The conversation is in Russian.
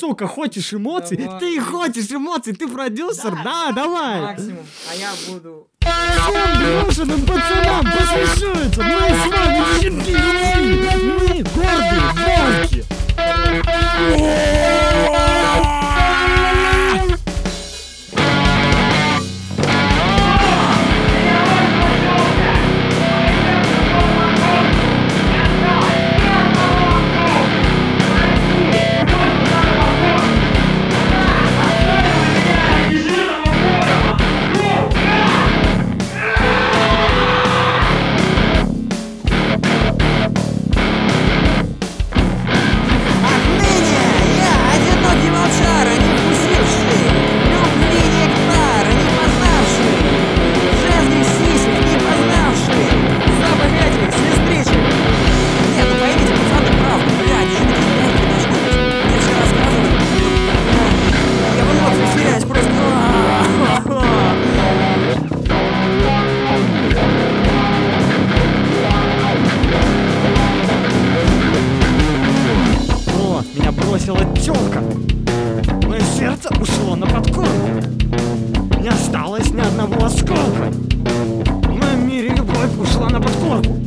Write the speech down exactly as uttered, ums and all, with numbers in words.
Сука, хочешь эмоций? Давай. Ты хочешь эмоций, ты продюсер? Да, давай. Максимум, а я буду... Всем брошенным пацанам посвящается. Мы с вами щенки любви. Мы гордые волки. Меня бросила тёлка. Мое сердце ушло на подкорку. Не осталось ни одного осколка. В моем мире любовь ушла на подкорку.